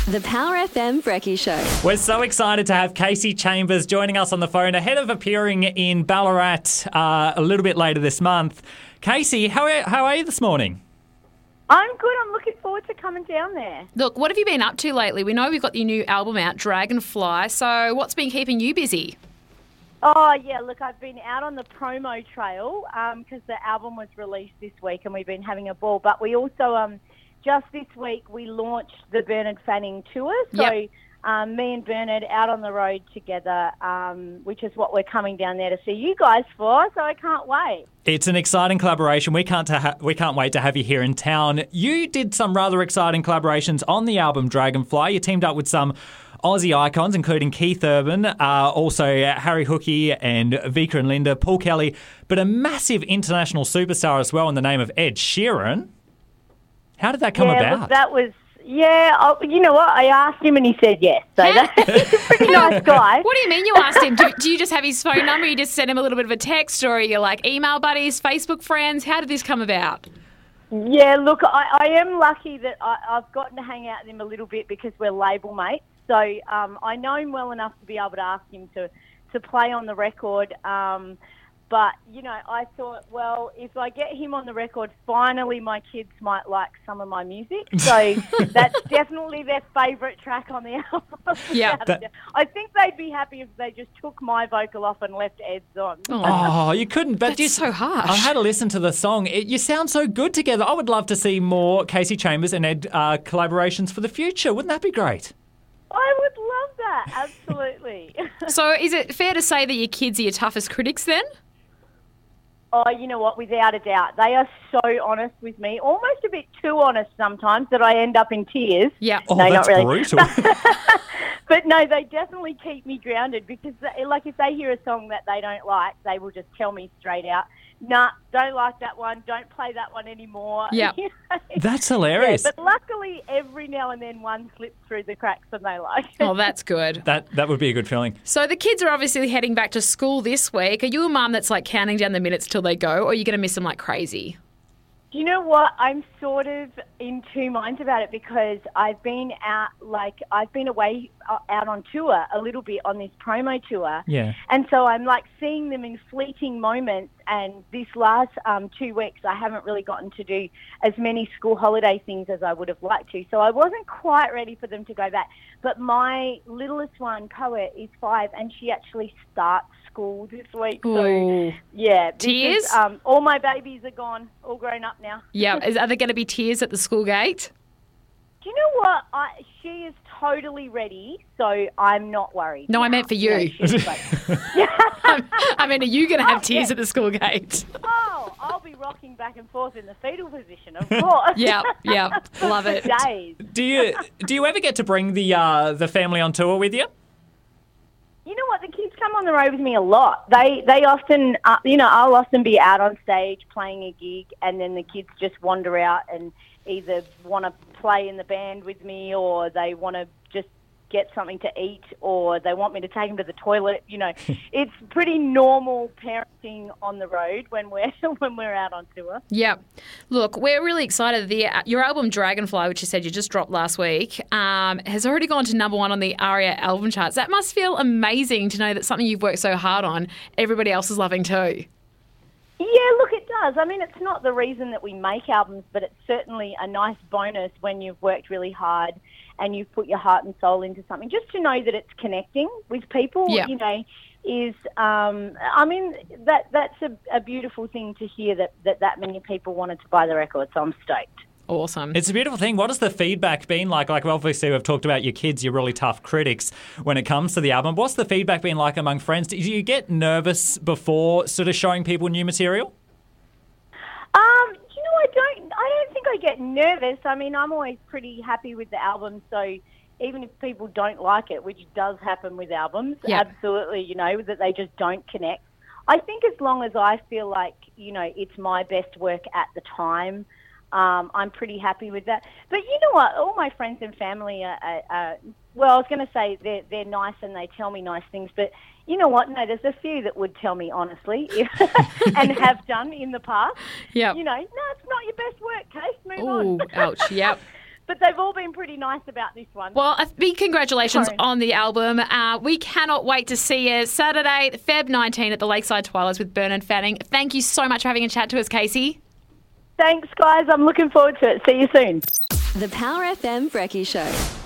The Power FM Brekkie Show. We're so excited to have Kasey Chambers joining us on the phone ahead of appearing in Ballarat a little bit later this month. Kasey, how are you this morning? I'm good. I'm looking forward to coming down there. Look, what have you been up to lately? We know we've got your new album out, Dragonfly, so what's been keeping you busy? Oh, yeah, look, I've been out on the promo trail because the album was released this week and we've been having a ball. But we also, just this week, we launched the Bernard Fanning tour. So me and Bernard out on the road together, which is what we're coming down there to see you guys for, so I can't wait. It's an exciting collaboration. We can't wait to have you here in town. You did some rather exciting collaborations on the album Dragonfly. You teamed up with some Aussie icons, including Keith Urban, also Harry Hookey and Vika and Linda, Paul Kelly, but a massive international superstar as well in the name of Ed Sheeran. How did that come about? Look, that was... Yeah, you know what? I asked him and he said yes. So he's a pretty nice guy. What do you mean you asked him? Do you just have his phone number? You just send him a little bit of a text, or are you like email buddies, Facebook friends? How did this come about? Yeah, look, I am lucky that I've gotten to hang out with him a little bit because we're label mates. So I know him well enough to be able to ask him to play on the record. But, you know, I thought, well, if I get him on the record, finally my kids might like some of my music. So that's definitely their favourite track on the album. Yeah. I think they'd be happy if they just took my vocal off and left Ed's on. Oh, you couldn't. But That's so harsh. I had to listen to the song. You sound so good together. I would love to see more Kasey Chambers and Ed collaborations for the future. Wouldn't that be great? I would love that, absolutely. So is it fair to say that your kids are your toughest critics then? Oh, you know what? Without a doubt. They are so honest with me, almost a bit too honest sometimes that I end up in tears. Yeah. Oh, no, that's not really. brutal. But no, they definitely keep me grounded because, like, if they hear a song that they don't like, they will just tell me straight out, nah, don't like that one, don't play that one anymore. Yeah. You know? That's hilarious. Yeah, but luckily, every now and then one slips through the cracks and they like it. Oh, that's good. That would be a good feeling. So the kids are obviously heading back to school this week. Are you a mum that's like counting down the minutes till they go, or are you going to miss them like crazy? Do you know what? I'm sort of in two minds about it because I've been away out on tour a little bit on this promo tour. Yeah. And so I'm like seeing them in fleeting moments. And this last 2 weeks, I haven't really gotten to do as many school holiday things as I would have liked to. So I wasn't quite ready for them to go back. But my littlest one, Poet, is 5, and she actually starts school this week. Ooh. So, yeah. Tears? Because, all my babies are gone, all grown up now. Yeah. Are there going to be tears at the school gate? Do you know what? She is totally ready, so I'm not worried. No, I meant for you. She's like, I mean, are you going to have tears at the school gate? oh, I'll be rocking back and forth in the fetal position, of course. Yeah, love it. For days. Do you ever get to bring the family on tour with you? You know what? The kids come on the road with me a lot. They often, I'll often be out on stage playing a gig, and then the kids just wander out and either want to play in the band with me, or they want to just get something to eat, or they want me to take them to the toilet. You know, it's pretty normal parenting on the road when we're out on tour. Yeah. Look, we're really excited. Your album Dragonfly, which you said you just dropped last week, has already gone to #1 on the ARIA album charts. That must feel amazing to know that something you've worked so hard on, everybody else is loving too. Yeah, look, it does. I mean, it's not the reason that we make albums, but it's certainly a nice bonus when you've worked really hard and you've put your heart and soul into something. Just to know that it's connecting with people, you know, is, I mean, that's a beautiful thing to hear that many people wanted to buy the record, so I'm stoked. Awesome. It's a beautiful thing. What has the feedback been like? Like, obviously, we've talked about your kids, your really tough critics when it comes to the album. What's the feedback been like among friends? Do you get nervous before sort of showing people new material? You know, I don't think I get nervous. I mean, I'm always pretty happy with the album, so even if people don't like it, which does happen with albums, absolutely, you know, that they just don't connect. I think as long as I feel like, you know, it's my best work at the time, I'm pretty happy with that. But you know what? All my friends and family are well, I was going to say they're nice and they tell me nice things, but you know what? No, there's a few that would tell me honestly and have done in the past. Yeah. You know, no, it's not your best work, Kate. Move Ooh, on. ouch, yep. But they've all been pretty nice about this one. Well, a big congratulations on the album. We cannot wait to see you Saturday, Feb 19 at the Lakeside Twilights with Bernard Fanning. Thank you so much for having a chat to us, Casey. Thanks, guys. I'm looking forward to it. See you soon. The Power FM Brekkie Show.